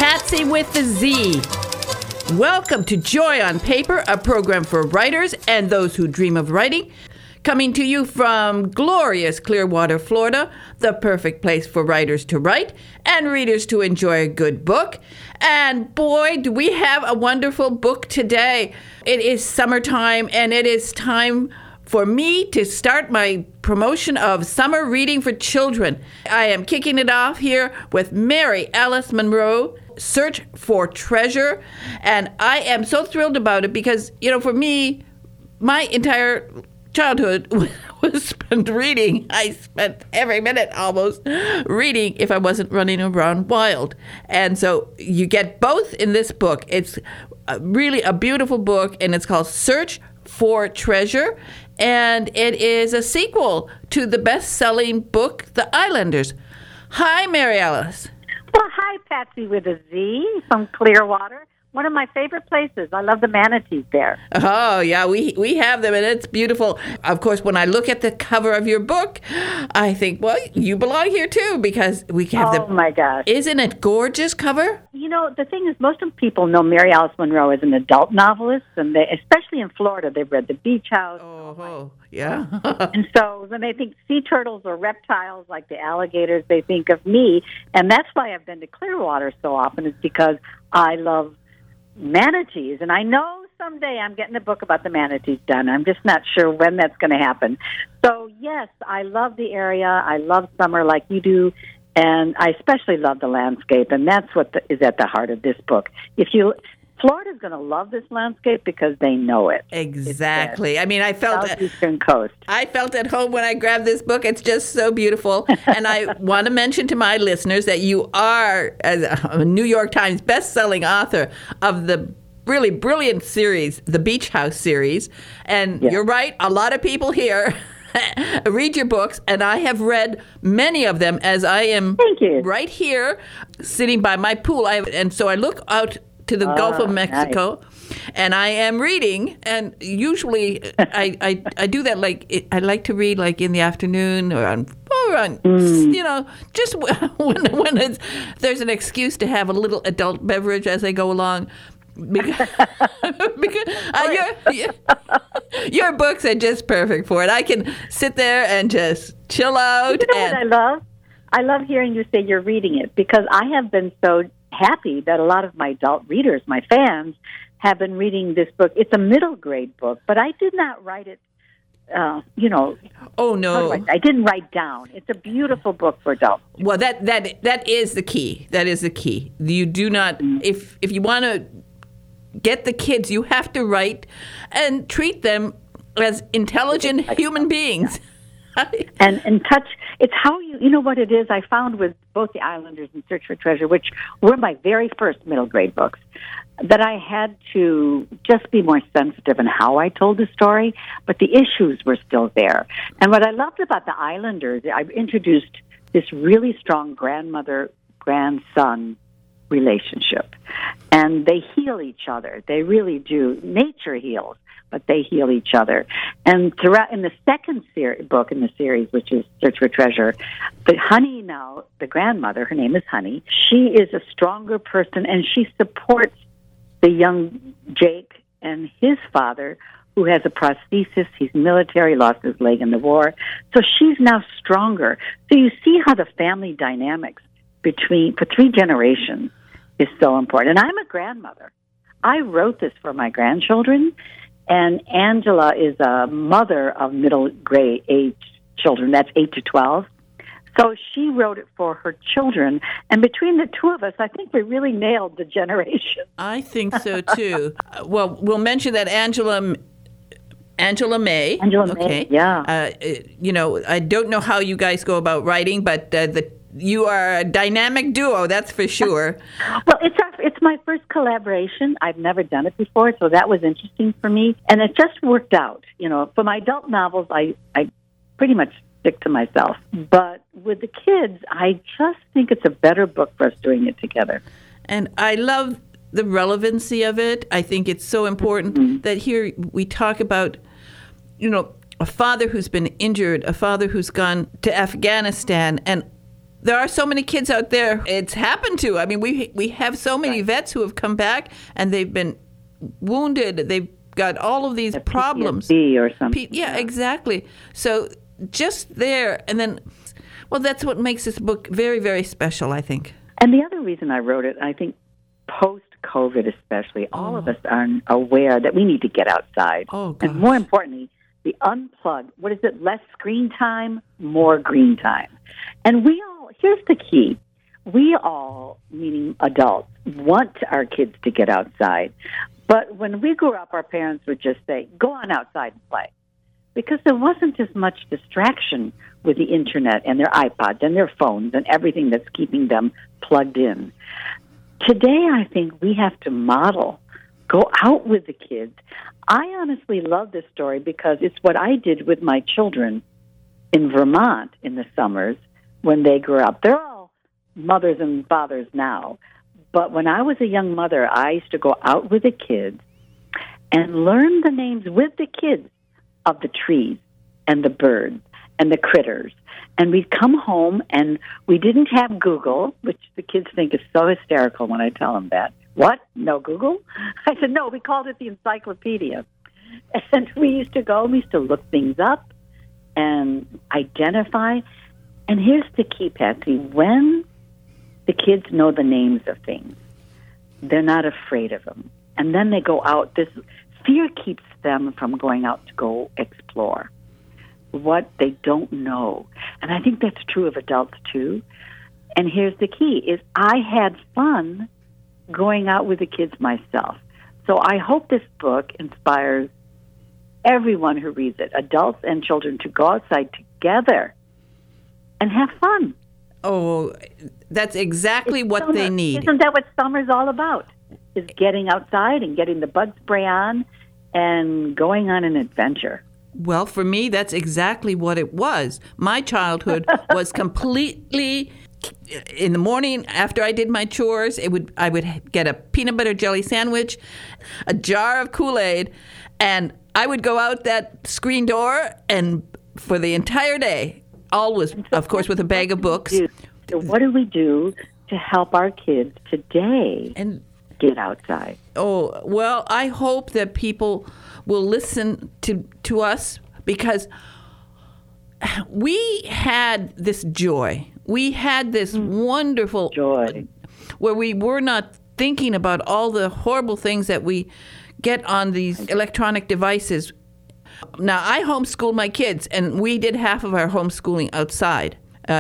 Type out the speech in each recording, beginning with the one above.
Patsy with the Z. Welcome to Joy on Paper, a program for writers and those who dream of writing. Coming to you from glorious Clearwater, Florida, the perfect place for writers to write and readers to enjoy a good book. And boy, do we have a wonderful book today. It is summertime, and it is time for me to start my promotion of summer reading for children. I am kicking it off here with Mary Alice Monroe, Search for Treasure. And I am so thrilled about it because, for me, my entire childhood was spent reading. I spent every minute almost reading if I wasn't running around wild. And so you get both in this book. It's really a beautiful book, and it's called Search for Treasure, and it is a sequel to the best-selling book, The Islanders. Hi, Mary Alice. Well, hi, Patsy with a Z from Clearwater. One of my favorite places. I love the manatees there. Oh, yeah, we have them, and it's beautiful. Of course, when I look at the cover of your book, I think, well, you belong here, too, because we have Oh, my gosh. Isn't it gorgeous cover? The thing is, most of people know Mary Alice Monroe as an adult novelist, and especially in Florida, they've read The Beach House. Oh, yeah. And so when they think sea turtles or reptiles like the alligators, they think of me. And that's why I've been to Clearwater so often, is because I love manatees. And I know someday I'm getting a book about the manatees done. I'm just not sure when that's going to happen. So, yes, I love the area. I love summer like you do. And I especially love the landscape. And that's what is at the heart of this book. Florida's going to love this landscape because they know it. Exactly. I mean, I felt Southeastern coast. I felt at home when I grabbed this book. It's just so beautiful. And I want to mention to my listeners that you are a New York Times best-selling author of the really brilliant series, the Beach House series. And You're right, a lot of people here read your books, and I have read many of them as I am right here sitting by my pool. And so I look out to the Gulf of Mexico, nice. And I am reading, and usually I do that I like to read like in the afternoon or on just when there's an excuse to have a little adult beverage as I go along. Because your books are just perfect for it. I can sit there and just chill out. You know what I love? I love hearing you say you're reading it, because I have been so happy that a lot of my adult readers, my fans, have been reading this book. It's a middle grade book, but I did not write it, Oh, no. I didn't write down. It's a beautiful book for adults. Well, that is the key. That is the key. You do not, if you want to get the kids, you have to write and treat them as intelligent human beings. And touch, it's how you know what it is I found with both The Islanders and Search for Treasure, which were my very first middle grade books, that I had to just be more sensitive in how I told the story, but the issues were still there. And what I loved about The Islanders, I introduced this really strong grandmother-grandson relationship, and they heal each other. They really do. Nature heals, but they heal each other. And throughout, in the second book in the series, which is Search for Treasure, Honey now, the grandmother, her name is Honey, she is a stronger person, and she supports the young Jake and his father, who has a prosthesis. He's military, lost his leg in the war. So she's now stronger. So you see how the family dynamics for 3 generations is so important. And I'm a grandmother. I wrote this for my grandchildren, and Angela is a mother of middle grade age children. That's 8 to 12. So she wrote it for her children. And between the two of us, I think we really nailed the generation. I think so, too. Well, we'll mention that Angela May. May, yeah. I don't know how you guys go about writing, but you are a dynamic duo, that's for sure. Well, it's my first collaboration. I've never done it before, so that was interesting for me. And it just worked out. For my adult novels, I pretty much stick to myself. But with the kids, I just think it's a better book for us doing it together. And I love the relevancy of it. I think it's so important that here we talk about, a father who's been injured, a father who's gone to Afghanistan, and there are so many kids out there it's happened to. I mean, we have so many vets who have come back and they've been wounded. They've got all of these problems. PTSD or something. Yeah, exactly. So just there, and then, well, that's what makes this book very, very special, I think. And the other reason I wrote it, I think post-COVID especially, all of us are aware that we need to get outside. Oh, gosh. And more importantly, the unplug. What is it? Less screen time, more green time. And we all, here's the key. We all, meaning adults, want our kids to get outside. But when we grew up, our parents would just say, go on outside and play. Because there wasn't as much distraction with the internet and their iPods and their phones and everything that's keeping them plugged in. Today, I think we have to model, go out with the kids. I honestly love this story because it's what I did with my children in Vermont in the summers when they grew up. They're all mothers and fathers now. But when I was a young mother, I used to go out with the kids and learn the names with the kids of the trees and the birds and the critters. And we'd come home, and we didn't have Google, which the kids think is so hysterical when I tell them that. What? No Google? I said, no, we called it the encyclopedia. And we used to look things up and identify. And here's the key, Patsy. When the kids know the names of things, they're not afraid of them. And then they go out. This fear keeps them from going out to go explore what they don't know. And I think that's true of adults, too. And here's the key, is I had fun going out with the kids myself. So I hope this book inspires everyone who reads it, adults and children, to go outside together and have fun. Oh, that's exactly what summer. they need. Isn't that what summer's all about? Is getting outside and getting the bug spray on and going on an adventure. Well, for me, that's exactly what it was. My childhood was completely, in the morning after I did my chores, I would get a peanut butter jelly sandwich, a jar of Kool-Aid, and I would go out that screen door and for the entire day, always, of course, with a bag of books. So what do we do to help our kids today and get outside? Oh, well, I hope that people will listen to us, because we had this joy. We had this wonderful joy where we were not thinking about all the horrible things that we get on these electronic devices. Now, I homeschool my kids, and we did half of our homeschooling outside,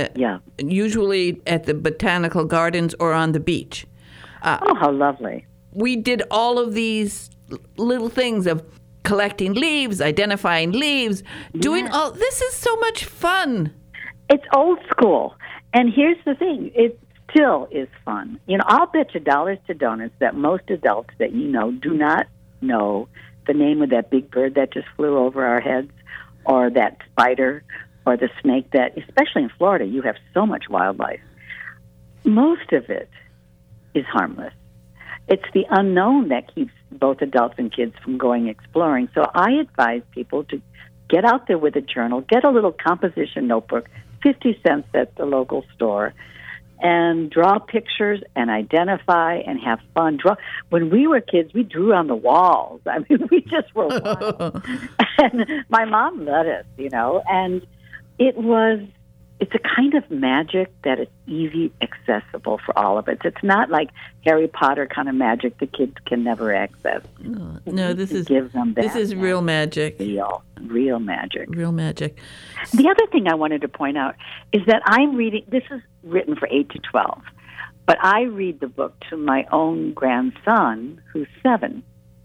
usually at the botanical gardens or on the beach. Oh, how lovely. We did all of these little things of collecting leaves, identifying leaves, doing all. This is so much fun. It's old school. And here's the thing. It still is fun. You know, I'll bet you dollars to donuts that most adults that you know do not know the name of that big bird that just flew over our heads, or that spider, or the snake that, especially in Florida, you have so much wildlife. Most of it is harmless. It's the unknown that keeps both adults and kids from going exploring. So I advise people to get out there with a journal, get a little composition notebook, 50 cents at the local store, and draw pictures and identify and have fun. When we were kids, we drew on the walls. I mean, we just were wild. And my mom let us, you know, and it's a kind of magic that is easy, accessible for all of us. It's not like Harry Potter kind of magic the kids can never access. No, this is give them that. This is real magic. Real magic. Real magic. The other thing I wanted to point out is that I'm reading. This is written for 8 to 12, but I read the book to my own grandson, who's 7.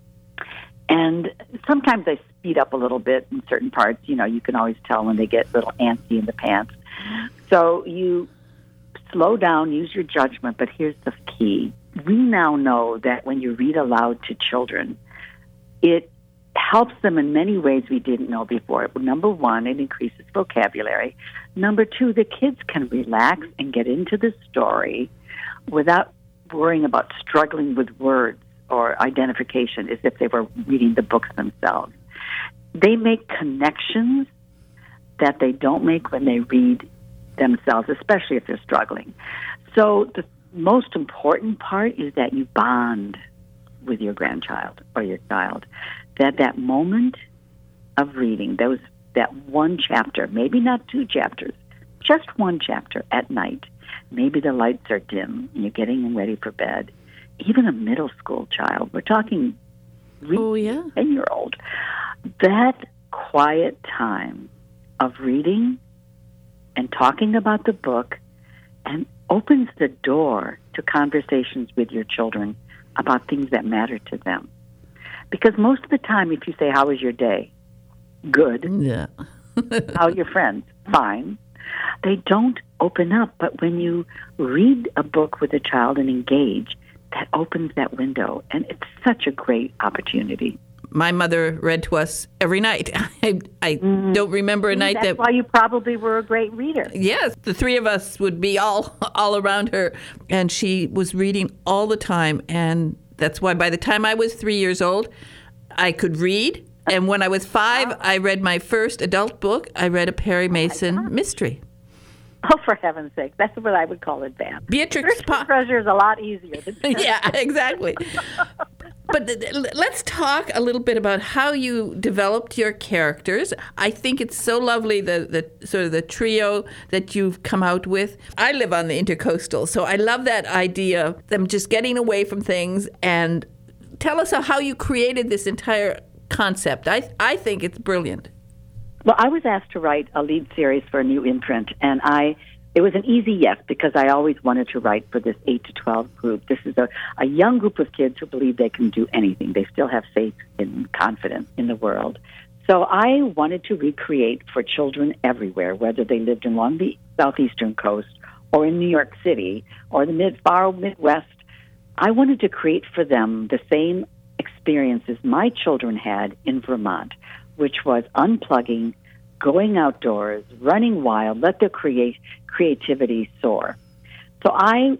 And sometimes I speed up a little bit in certain parts. You know, you can always tell when they get a little antsy in the pants. So you slow down, use your judgment, but here's the key. We now know that when you read aloud to children, it helps them in many ways we didn't know before. Number 1, it increases vocabulary. Number 2, the kids can relax and get into the story without worrying about struggling with words or identification as if they were reading the books themselves. They make connections that they don't make when they read themselves, especially if they're struggling. So the most important part is that you bond with your grandchild or your child. That moment of reading, that one chapter, maybe not 2 chapters, just one chapter at night. Maybe the lights are dim and you're getting ready for bed. Even a middle school child, we're talking 10-year-old. That quiet time of reading and talking about the book and opens the door to conversations with your children about things that matter to them. Because most of the time, if you say, "How was your day?" "Good." Yeah. "How are your friends?" "Fine." They don't open up. But when you read a book with a child and engage, that opens that window. And it's such a great opportunity. My mother read to us every night. I don't remember a night That's why you probably were a great reader. Yes, the 3 of us would be all around her, and she was reading all the time. And that's why by the time I was 3 years old, I could read. And when I was 5, I read my first adult book. I read a Perry Mason mystery. Oh, for heaven's sake. That's what I would call advanced. Beatrix Potter. Treasure is a lot easier. Yeah, exactly. But let's talk a little bit about how you developed your characters. I think it's so lovely, the sort of the trio that you've come out with. I live on the Intercoastal, so I love that idea, them just getting away from things. And tell us how you created this entire concept. I think it's brilliant. Well, I was asked to write a lead series for a new imprint, and it was an easy yes, because I always wanted to write for this 8 to 12 group. This is a young group of kids who believe they can do anything. They still have faith and confidence in the world. So I wanted to recreate for children everywhere, whether they lived along the southeastern coast or in New York City or the far Midwest. I wanted to create for them the same experiences my children had in Vermont, which was unplugging, going outdoors, running wild, let their creativity soar. So I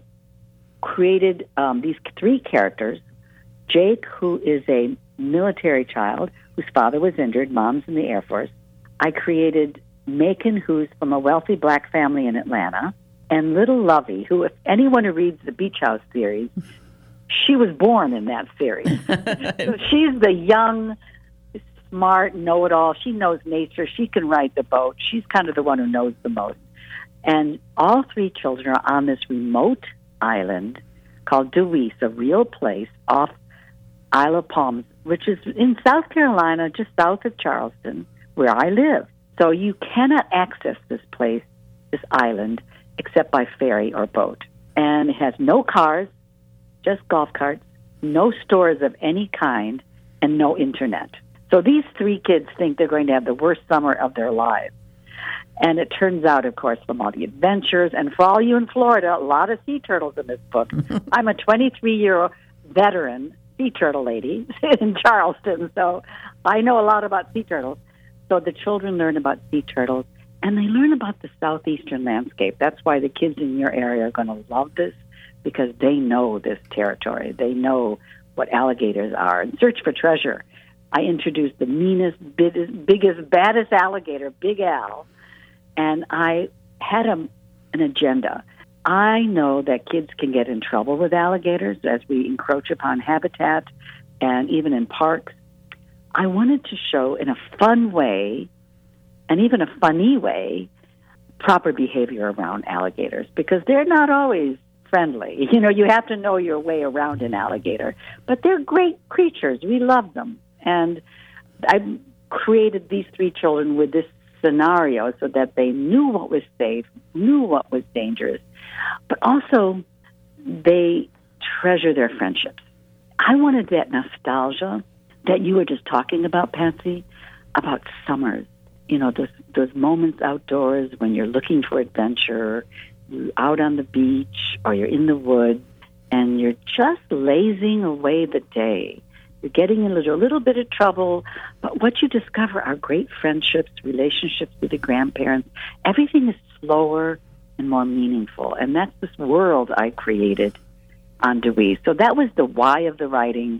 created these 3 characters. Jake, who is a military child whose father was injured, mom's in the Air Force. I created Macon, who's from a wealthy black family in Atlanta, and little Lovey, who, if anyone who reads the Beach House series, she was born in that series. So she's the young, smart, know-it-all. She knows nature. She can ride the boat. She's kind of the one who knows the most. And all 3 children are on this remote island called Deweese, a real place off Isle of Palms, which is in South Carolina, just south of Charleston, where I live. So you cannot access this place, this island, except by ferry or boat. And it has no cars, just golf carts, no stores of any kind, and no internet. So these 3 kids think they're going to have the worst summer of their lives. And it turns out, of course, from all the adventures, and for all you in Florida, a lot of sea turtles in this book. I'm a 23-year veteran sea turtle lady in Charleston, so I know a lot about sea turtles. So the children learn about sea turtles, and they learn about the southeastern landscape. That's why the kids in your area are going to love this, because they know this territory. They know what alligators are. In Search for Treasure, I introduced the meanest, biggest, baddest alligator, Big Al, and I had an agenda. I know that kids can get in trouble with alligators as we encroach upon habitat and even in parks. I wanted to show in a fun way, and even a funny way, proper behavior around alligators, because they're not always friendly. You know, you have to know your way around an alligator. But they're great creatures. We love them. And I created these 3 children with this scenario so that they knew what was safe, knew what was dangerous, but also they treasure their friendships. I wanted that nostalgia that you were just talking about, Patsy, about summers. You know, those moments outdoors when you're looking for adventure, you're out on the beach or you're in the woods, and you're just lazing away the day. You're getting into a little bit of trouble, but what you discover are great friendships, relationships with the grandparents. Everything is slower and more meaningful, and that's this world I created on Deweese. So that was the why of the writing.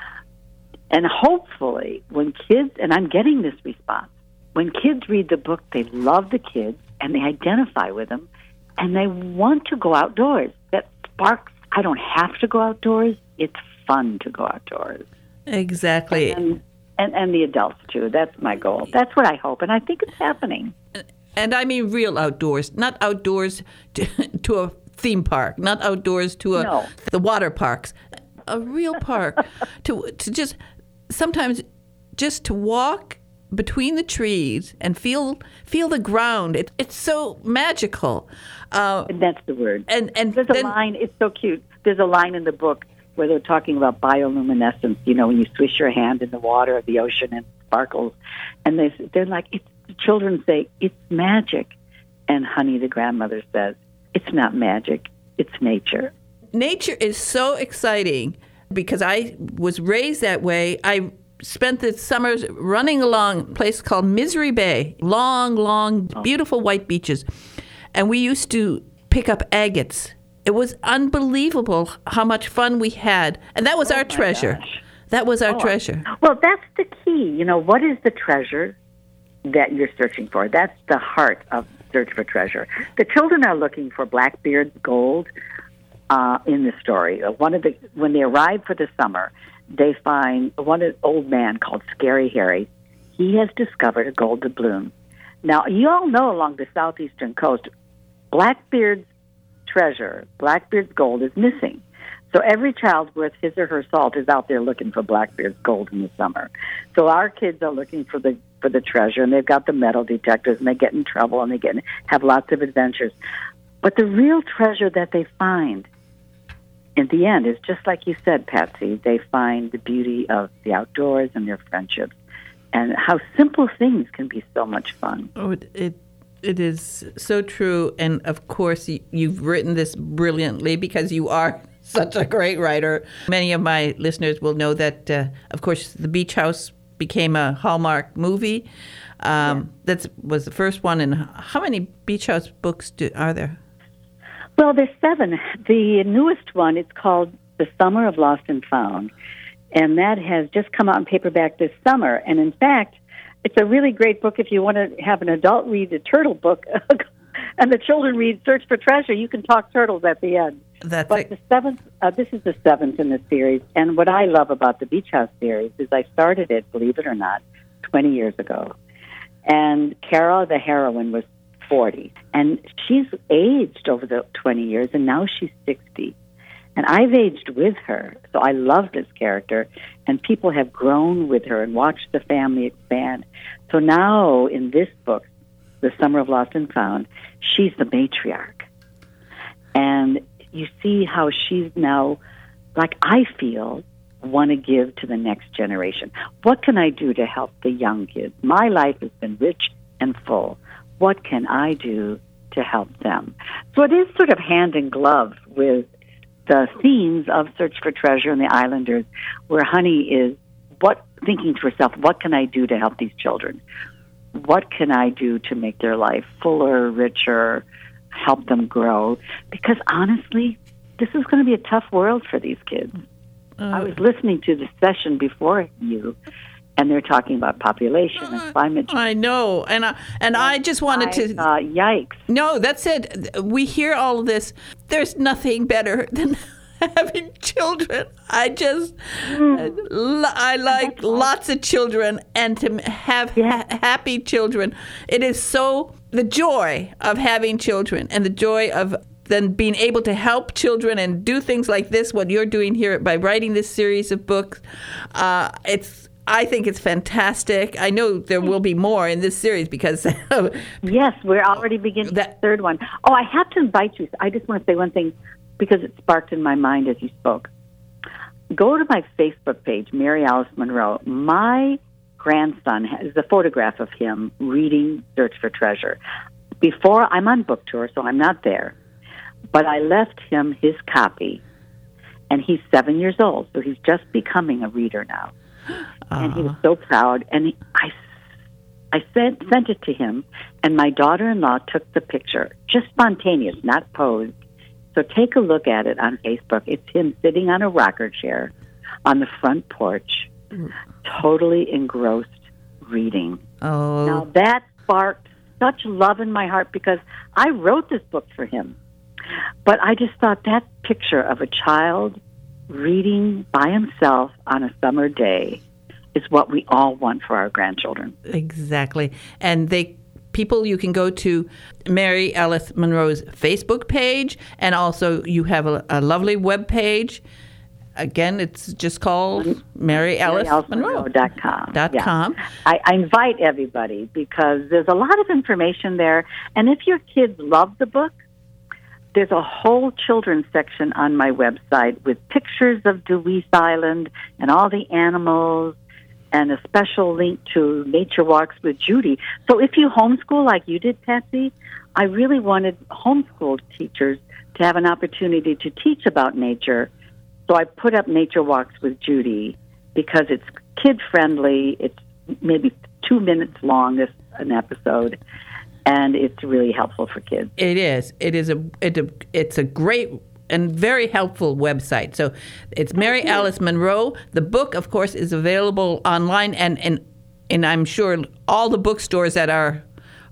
And hopefully when kids, and I'm getting this response, when kids read the book, they love the kids, and they identify with them, and they want to go outdoors. That sparks, I don't have to go outdoors. It's fun to go outdoors. Exactly. And the adults, too. That's my goal. That's what I hope, and I think it's happening. And I mean real outdoors, not outdoors to a theme park, not outdoors to the water parks. A real park to just sometimes just to walk between the trees and feel the ground. It's so magical. And that's the word. And there's a line. It's so cute. There's a line in the book where they're talking about bioluminescence. You know, when you swish your hand in the water of the ocean and it sparkles, and they're like, the children say it's magic, and Honey, the grandmother, says it's not magic. It's nature. Nature is so exciting because I was raised that way. I spent the summers running along a place called Misery Bay, long, beautiful white beaches. And we used to pick up agates. It was unbelievable how much fun we had. And that was our treasure. Gosh. That was our treasure. Well, that's the key. You know, what is the treasure that you're searching for? That's the heart of Search for Treasure. The children are looking for Blackbeard's gold in the story. When they arrive for the summer, they find an old man called Scary Harry. He has discovered a gold doubloon. Now, you all know along the southeastern coast, Blackbeard's treasure, Blackbeard's gold, is missing. So every child worth his or her salt is out there looking for Blackbeard's gold in the summer. So our kids are looking for the treasure, and they've got the metal detectors, and they get in trouble, and they have lots of adventures. But the real treasure that they find in the end is just like you said, Patsy. They find the beauty of the outdoors and their friendships, and how simple things can be so much fun. Oh, it is so true. And of course, you've written this brilliantly because you are such a great writer. Many of my listeners will know that, of course, The Beach House became a Hallmark movie. That was the first one. And how many Beach House books are there? Well, there's 7. The newest one, it's called The Summer of Lost and Found, and that has just come out in paperback this summer. And in fact, it's a really great book if you want to have an adult read the turtle book, and the children read Search for Treasure. You can talk turtles at the end. That's but the 7th, this is the 7th in the series, and what I love about the Beach House series is I started it, believe it or not, 20 years ago. And Kara, the heroine, was 40. And she's aged over the 20 years, and now she's 60. And I've aged with her, so I love this character. And people have grown with her and watched the family expand. So now, in this book, The Summer of Lost and Found, she's the matriarch. And you see how she's now, like I feel, want to give to the next generation. What can I do to help the young kids? My life has been rich and full. What can I do to help them? So it is sort of hand in glove with the themes of Search for Treasure and the Islanders, where Honey is thinking to herself, what can I do to help these children? What can I do to make their life fuller, richer, help them grow? Because honestly, this is going to be a tough world for these kids. I was listening to the session before you, and they're talking about population and climate change. I know, and I just wanted to. Yikes! No, that's it. We hear all of this. There's nothing better than having children. I like lots of children, and to have happy children. It is so the joy of having children, and the joy of then being able to help children and do things like this, what you're doing here by writing this series of books. I think it's fantastic. I know there will be more in this series because... Yes, we're already beginning the 3rd one. Oh, I have to invite you. I just want to say one thing because it sparked in my mind as you spoke. Go to my Facebook page, Mary Alice Monroe. My grandson has a photograph of him reading Search for Treasure. I'm on book tour, so I'm not there. But I left him his copy, and he's 7 years old, so he's just becoming a reader now. And he was so proud, and I sent it to him, and my daughter-in-law took the picture, just spontaneous, not posed. So take a look at it on Facebook. It's him sitting on a rocker chair on the front porch, totally engrossed reading. Oh. Now that sparked such love in my heart because I wrote this book for him. But I just thought that picture of a child reading by himself on a summer day is what we all want for our grandchildren. Exactly. And people, you can go to Mary Alice Monroe's Facebook page, and also you have a lovely web page. Again, it's just called MaryAliceMonroe.com. Yeah. I invite everybody because there's a lot of information there. And if your kids love the book, there's a whole children's section on my website with pictures of Deweese Island and all the animals and a special link to Nature Walks with Judy. So if you homeschool like you did, Patsy, I really wanted homeschool teachers to have an opportunity to teach about nature. So I put up Nature Walks with Judy because it's kid-friendly. It's maybe 2 minutes long, an episode, and it's really helpful for kids. It is. It's a great and very helpful website. So it's Mary Alice Monroe. The book, of course, is available online, and I'm sure all the bookstores that are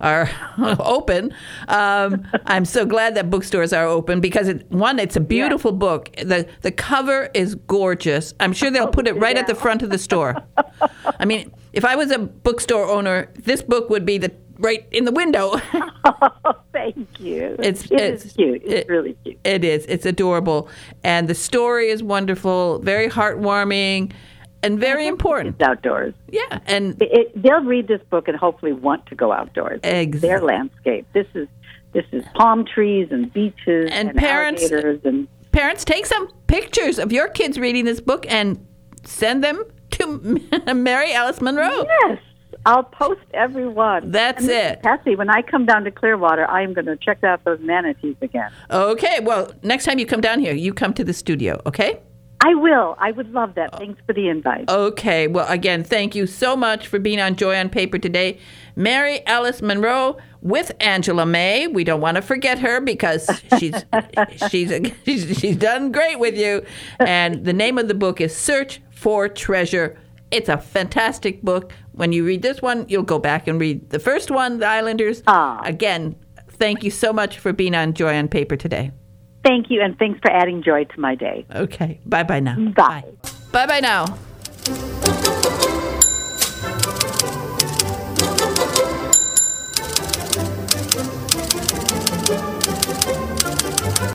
open. I'm so glad that bookstores are open because it's a beautiful book. The cover is gorgeous. I'm sure they'll put it right at the front of the store. I mean, if I was a bookstore owner, this book would be right in the window. Oh, thank you. It's cute. It's really cute. It is. It's adorable. And the story is wonderful, very heartwarming, and very important. It's outdoors. Yeah. And they'll read this book and hopefully want to go outdoors. Exactly. Their landscape. This is palm trees and beaches and alligators. And parents, take some pictures of your kids reading this book and send them to Mary Alice Monroe. Yes. I'll post every one. That's it. Patsy, when I come down to Clearwater, I am going to check out those manatees again. Okay. Well, next time you come down here, you come to the studio, okay? I will. I would love that. Thanks for the invite. Okay. Well, again, thank you so much for being on Joy on Paper today. Mary Alice Monroe with Angela May. We don't want to forget her because she's done great with you. And the name of the book is Search for Treasure. It's a fantastic book. When you read this one, you'll go back and read the first one, The Islanders. Again, thank you so much for being on Joy on Paper today. Thank you, and thanks for adding joy to my day. Okay. Bye-bye now. Bye. Bye-bye now.